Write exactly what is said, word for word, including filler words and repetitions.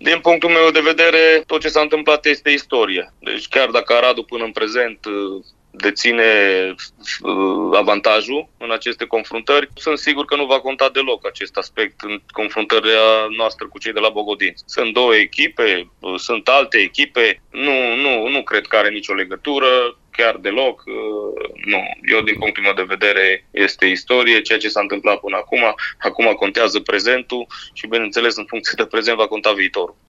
Din punctul meu de vedere, tot ce s-a întâmplat este istorie. Deci chiar dacă Aradul până în prezent deține avantajul în aceste confruntări, sunt sigur că nu va conta deloc acest aspect în confruntarea noastră cu cei de la Bogodini. Sunt două echipe, sunt alte echipe, nu, nu, nu cred că are nicio legătură, chiar deloc, nu. Eu, din punctul meu de vedere, este istorie, ceea ce s-a întâmplat până acum, acum contează prezentul și, bineînțeles, în funcție de prezent va conta viitorul.